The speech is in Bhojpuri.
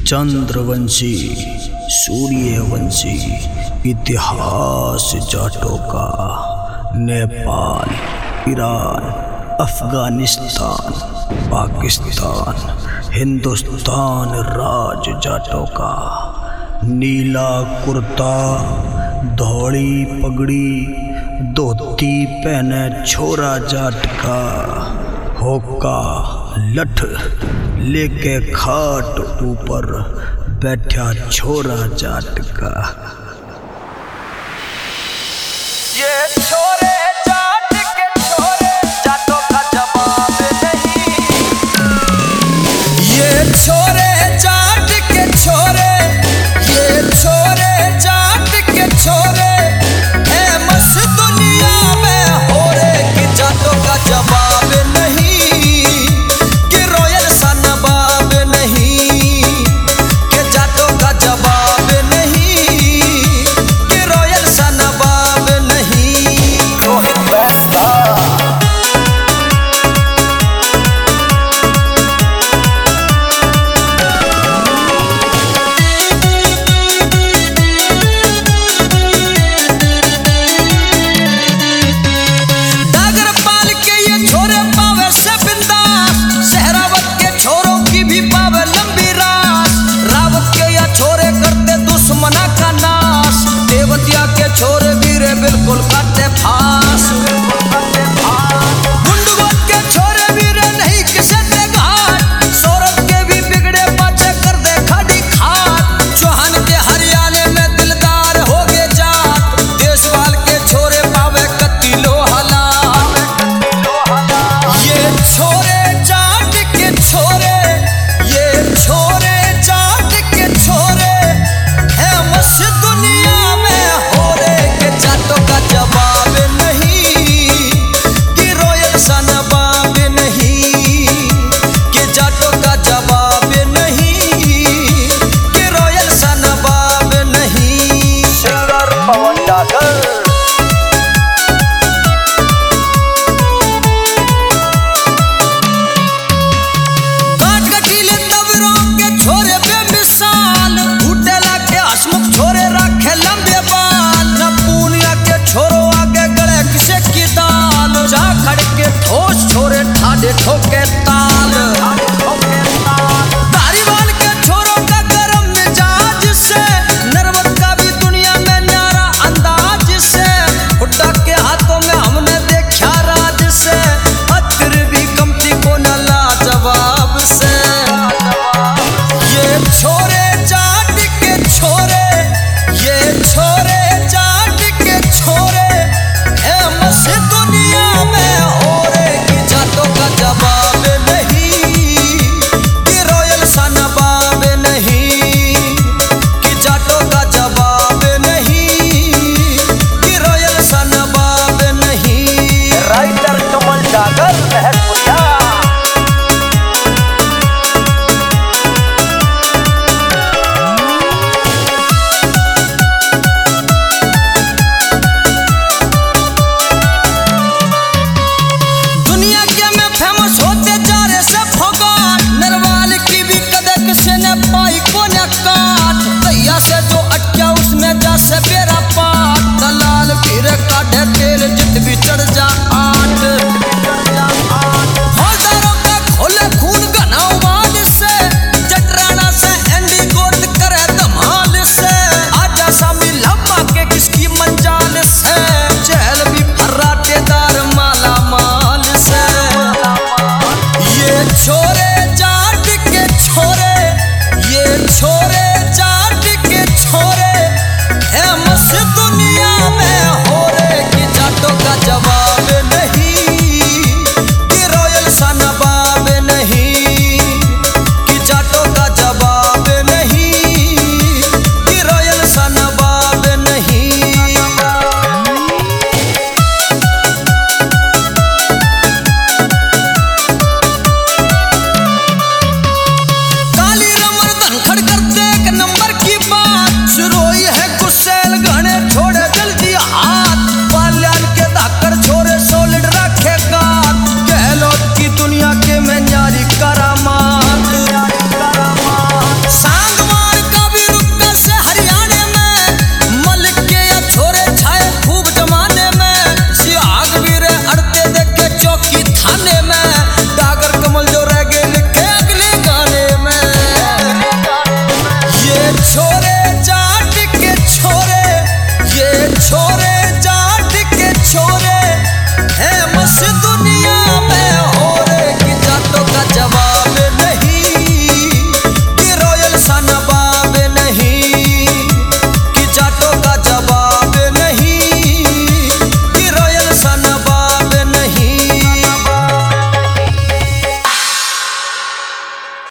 चंद्रवंशी, सूर्यवंशी, इतिहास जाटों का। नेपाल, ईरान, अफगानिस्तान, पाकिस्तान, हिंदुस्तान राज जाटों का। नीला कुर्ता, धौड़ी पगड़ी, धोती पहने छोरा जाट का। होका लठ लेके खाट ऊपर बैठा छोरा जाट का। ये छोरे जाट के छोरे, जाटों का जवाब नहीं। ये छोरे जाट के छोरे, ये छोरे जाट के छोरे, है मस्त दुनिया में हो रे कि जाटों का जवाब नहीं, कि रोयल सा नवाब नहीं, कि जाटों का जवाब नहीं, कि रोयल सा नवाब नहीं। रोहित बैसता